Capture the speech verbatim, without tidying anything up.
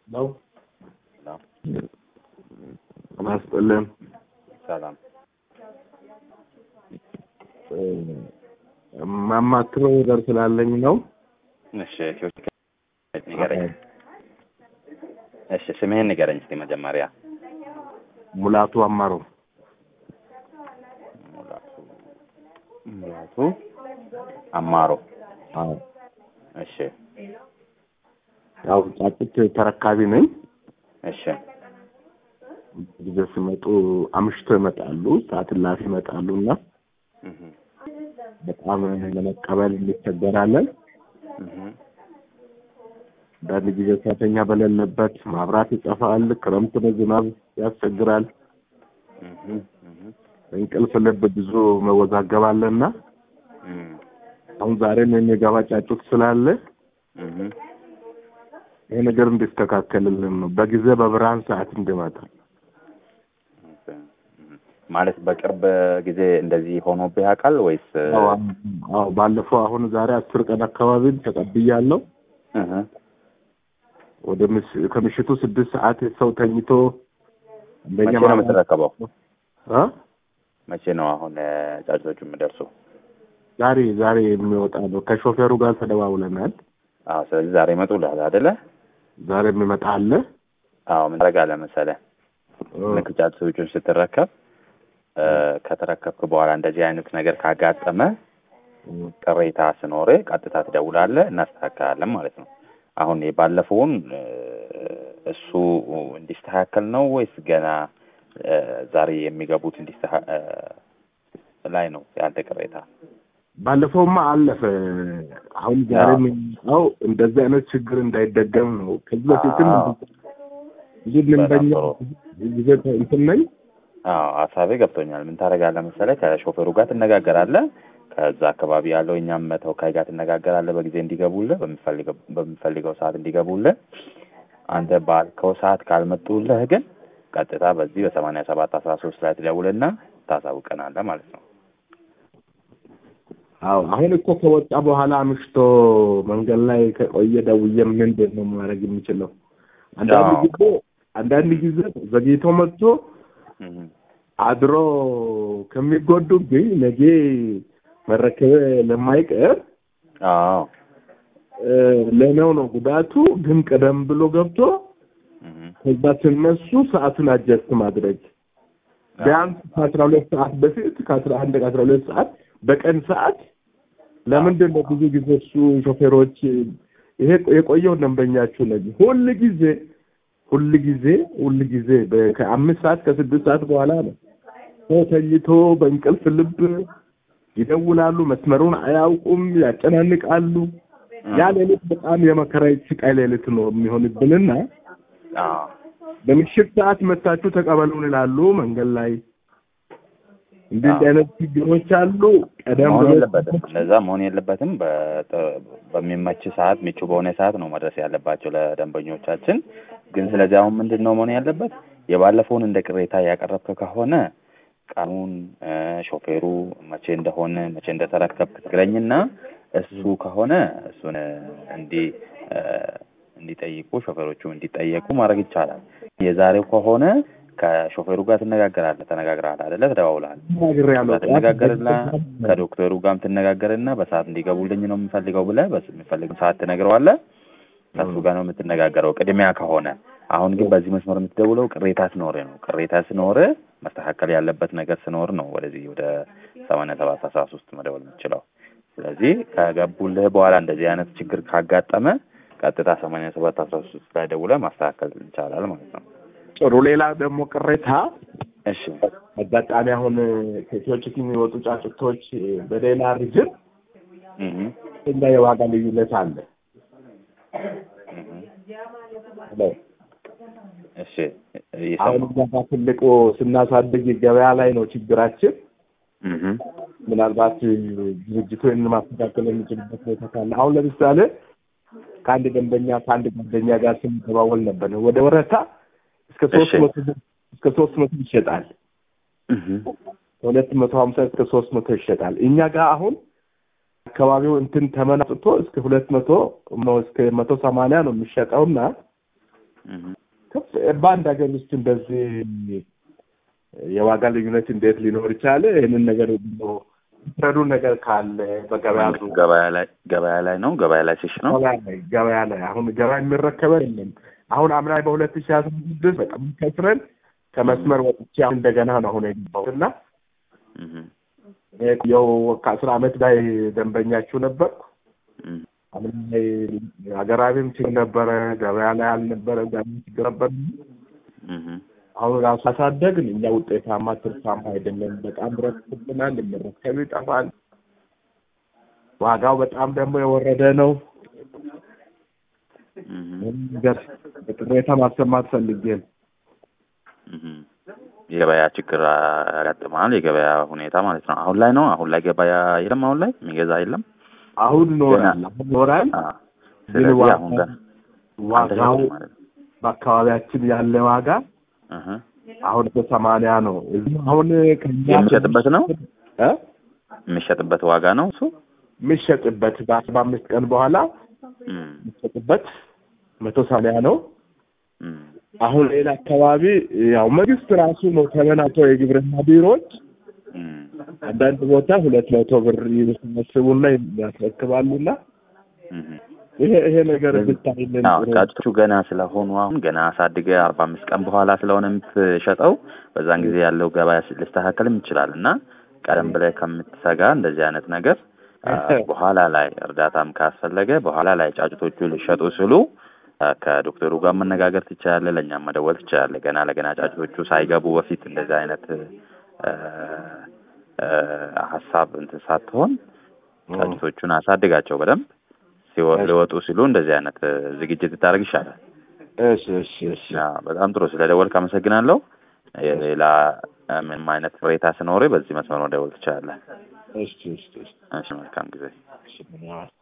ነው ነው ማስጠለም ሰላም ማማክረው ነገር ስላለኝ ነው። እሺ ፊውቸር ንገረኝ። እሺ ስምህን ንገረኝ እስቲ መጀመሪያ። ሙላቱ አማሮ። ሙላቱ ሙላቱ አማሮ። አዎ እሺ ያው ጫጭት ተረካቢ ነኝ። እሺ ጊዜ ሲመጡ አምሽቶ ይመጣሉ፣ ሰዓት ላፊ ይመጣሉና እህ በጣም ለመቀበል እንቸገራለን። እህ በጊዜ ሰዓተኛ በሌለበት ማብራት ይጠፋል፣ ክረምት በዝናብ ያስቸግራል። እህ እህ እንቅልፍ ልብ ብዙ መወዛገባለና እህ አሁን ዛሬ ምን የገባ ጫጩት ስላለ እህ ይሄ ነገር እንዲስተካከልልን ነው። በጊዜ በብርሃን ሰዓት እንዲመጣ ማለት በቅርብ ጊዜ እንደዚህ ሆኖብህ ያውቃል ወይስ? አዎ ባለፈው አሁን ዛሬ አስር ቀን አካባቢ ተቀብያለሁ። እህ ወደ ከምሽቱ ስድስት ሰዓት ሰው ተኝቶ እንደኛ ማለት ተረከበው አ መቼ ነው አሁን ጫጩቶቹ የሚደርሱ? ዛሬ ዛሬ የሚወጣ ነው። ከሾፌሩ ጋር ተደዋውለናል። አዎ ስለዚህ ዛሬ ይመጡልሃል አይደለ? ዛሬ የሚመጣ አለ። አዎ ምን ታደርጋለህ መሰለህ? ልክ ጫጩቶቹን ስትረከብ ከተረከብክ በኋላ እንደዚህ አይነት ነገር ካጋጠመ ቅሬታ ሲኖር ቀጥታ ትደውላለህ፣ እናስተካክላለን ማለት ነው። አሁን ባለፈውን እሱ እንዲስተካከል ነው ወይስ ገና ዛሬ የሚገቡት እንዲስተካከል ላይ ነው ያንተ ቅሬታ? ባለፈውማ አለፈ። አሁን ዛሬ ነው እንደዚህ አይነት ችግር እንዳይደገም ነው። ከዚህ በፊትም ይሄንን በእኛ ጊዜ እንትን ነኝ። አዎ ሀሳቤ ገብቶኛል። ምን ታደርጋለህ መሰለህ? ከሾፌሩ ጋር ትነጋገራለህ። ከዛ አካባቢ ያለው እኛም ተወካይ ጋር ትነጋገራለህ። በጊዜ እንዲገቡልህ በሚፈልገው በሚፈልገው ሰዓት እንዲገቡልህ። አንተ ባልከው ሰዓት ካልመጡልህ ግን ቀጥታ በዚህ በሰማንያ ሰባት አስራ ሶስት ላይ ትደውልና ታሳውቀናለህ ማለት ነው። አዎ አሁን እኮ ከወጣ በኋላ አምሽቶ መንገድ ላይ ከቆየ ደውዬ ምንድን ነው ማድረግ የሚችለው? አንዳንድ ጊዜ አንዳንድ ጊዜ ዘግይቶ መጥቶ አድሮ ከሚጎዱብኝ ነገ መረከበ ለማይቀር አዎ ለነው ነው ጉዳቱ። ግን ቀደም ብሎ ገብቶ ከዛ ተነሱ ሰዓቱን አጀስት ማድረግ ቢያንስ ከአስራ ሁለት ሰዓት በፊት ከአስራ አንድ ከአስራ ሁለት ሰዓት በቀን ሰዓት ለምንድን ነው ብዙ ጊዜ እሱ ሾፌሮች ይሄ የቆየው ደንበኛችሁ ነው ሁሉ ጊዜ ሁሉ ጊዜ ሁሉ ጊዜ ከአምስት ሰዓት ከስድስት ሰዓት በኋላ ነው ተኝቶ በእንቅልፍ ልብ ይደውላሉ። መስመሩን አያውቁም፣ ያጨናንቃሉ። ያ ሌሊት በጣም የመከራ ስቃይ ሌሊት ነው የሚሆንብንና አዎ በምሽት ሰዓት መታችሁ ተቀበሉን ይላሉ። መንገድ ላይ እንዴት አይነት ችግሮች አሉ። ቀደም መሆን የለበትም ለዛ መሆን የለበትም። በሚመች ሰዓት ምቹ በሆነ ሰዓት ነው መድረስ ያለባቸው ለደንበኞቻችን። ግን ስለዚህ አሁን ምንድነው መሆን ያለበት? የባለፈውን እንደ ቅሬታ ያቀረብክ ከሆነ ቀኑን ሾፌሩ መቼ እንደሆነ መቼ እንደተረከብክ ትግረኝና እሱ ከሆነ እሱን እንዲ እንዲጠይቁ ሾፌሮቹ እንዲጠየቁ ማድረግ ይቻላል። የዛሬው ከሆነ ከሾፌሩ ጋር ትነጋገራለህ። ተነጋግረሃል አይደለ? ተደዋውለሃል። ተነጋገርና ከዶክተሩ ጋርም ትነጋገርና በሰዓት እንዲገቡልኝ ነው የምፈልገው ብለህ በሚፈልግ ሰዓት ትነግረዋለህ። ከሱ ጋር ነው የምትነጋገረው ቅድሚያ ከሆነ። አሁን ግን በዚህ መስመር የምትደውለው ቅሬታ ሲኖር ነው። ቅሬታ ሲኖር መስተካከል ያለበት ነገር ሲኖር ነው ወደዚህ ወደ ሰማንያ ሰባት አስራ ሶስት መደወል የምትችለው። ስለዚህ ከገቡልህ በኋላ እንደዚህ አይነት ችግር ካጋጠመ ቀጥታ ሰማንያ ሰባት አስራ ሶስት ላይ ደውለህ ማስተካከል ይቻላል ማለት ነው። ጥሩ። ሌላ ደግሞ ቅሬታ እሺ አጋጣሚ አሁን ከኢትዮጵያ የሚወጡ ጫጩቶች በሌላ ሪጅን እህ እንደ የዋጋ ልዩነት አለ። እሺ አሁን ጋር ትልቁ ስናሳድግ ገበያ ላይ ነው ችግራችን። እህ ምናልባት ድርጅቱን ማስተካከል የሚችልበት ሁኔታ ካለ አሁን ለምሳሌ ከአንድ ደንበኛ ከአንድ ጓደኛ ጋር ስንተባወል ነበር ወደ ወረታ እስከ ሶስት መቶ እስከ ሶስት መቶ ይሸጣል። እህ ሁለት መቶ ሀምሳ እስከ ሶስት መቶ ይሸጣል። እኛ ጋር አሁን አካባቢው እንትን ተመናጥቶ እስከ ሁለት መቶ ነው እስከ መቶ ሰማንያ ነው የሚሸጠውና በአንድ ሀገር ውስጥ እንደዚህ የዋጋ ልዩነት እንዴት ሊኖር ይችላል? ይሄንን ነገር ነው ትረዱ ነገር ካለ በገበያ ገበያ ላይ ገበያ ላይ ነው ገበያ ላይ ሲሽ ነው ገበያ ላይ ገበያ ላይ አሁን ገበያ የሚረከበው የለም። አሁን አምና በሁለት ሺህ አስራ ስድስት በጣም ከስረን ከመስመር ወጥቼ አሁን እንደገና ነው አሁን የገባሁትና ያው ከአስር ዓመት ላይ ደንበኛችሁ ነበር። አሁን ላይ አገራዊም ችግር ነበረ፣ ገበያ ላይ አልነበረ፣ ጋር ችግር ነበር። አሁን ራሱ አሳደግን እኛ ውጤታማ ትርፋማ አይደለም። በጣም ረክብናል፣ ለምረከብ ይጠፋል። ዋጋው በጣም ደግሞ የወረደ ነው። ነገር በጥሬታ ማሰማት ፈልጌ ነው። የገበያ ችግር ያጋጥማል። የገበያ ሁኔታ ማለት ነው። አሁን ላይ ነው አሁን ላይ ገበያ የለም። አሁን ላይ የሚገዛ የለም። አሁን ኖራል አሁን ኖራል። ስለዚህ አሁን ጋር ዋጋው በአካባቢያችን ያለ ዋጋ አሁን በሰማንያ ነው። አሁን የሚሸጥበት ነው እ የሚሸጥበት ዋጋ ነው እሱ የሚሸጥበት በአስራ አምስት ቀን በኋላ የሚሸጥበት መቶ ሰማንያ ነው። አሁን ሌላ አካባቢ ያው መንግስት ራሱ ነው ተመናቶ የግብርና ቢሮዎች አንዳንድ ቦታ ሁለት መቶ ብር ይመስሉና ያስረክባሉና ይሄ ይሄ ነገር ብታይልን ነው። ጫጩቱ ገና ስለሆኑ አሁን ገና አሳድገ አርባ አምስት ቀን በኋላ ስለሆነ የምትሸጠው በዛን ጊዜ ያለው ገበያ ሊስተካከልም ይችላልና ቀደም ብለህ ከምትሰጋ እንደዚህ አይነት ነገር በኋላ ላይ እርዳታም ካስፈለገ በኋላ ላይ ጫጩቶቹ ሊሸጡ ሲሉ ከዶክተሩ ጋር መነጋገር ትችላለህ። ለኛም መደወል ትችላለህ። ገና ለገና ጫጩቶቹ ሳይገቡ በፊት እንደዚህ አይነት ሐሳብ እንትን ሳትሆን ጫጩቶቹን አሳድጋቸው በደንብ ሲወጡ ሲሉ እንደዚህ አይነት ዝግጅት ታደርግ ይሻላል። እሺ እሺ እሺ። በጣም ጥሩ። ስለደወልክ አመሰግናለሁ። ሌላ ምንም አይነት ፍሬታ ሲኖር በዚህ መስመር መደወል ትችላለህ። እሺ እሺ። እሺ መልካም ጊዜ። እሺ